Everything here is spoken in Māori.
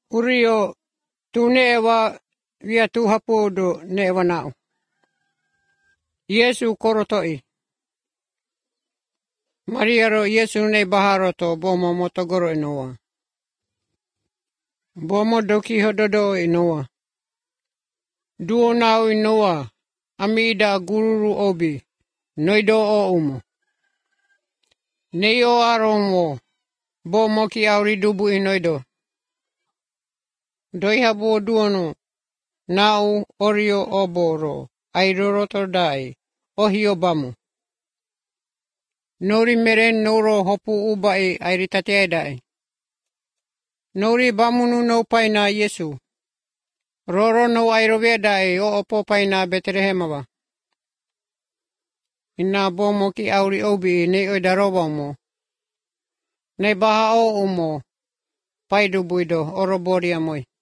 Urio tu newa via tu hapudu newa nau. Yesu korotoi. Mariaro Yesu ne baharoto bomo motogoro inoa. Bomo doki hododo inoa. Duo nau inoa. Amida gururu obi. Noido o umo. Neo aromo. Bomo ki auri dubu inoido. Doihabu duono. Nau orio oboro. Airorotodai. Ohio bamu. Nori meren noro hopu ubai airitateedai. Nori bamunu no paina Yesu. Roro no airovedai o opo paina Betlehemava. Ina bomo ki auri obi ne oidarobamo. Ne baha o umo. Paidu buido oroboria moi.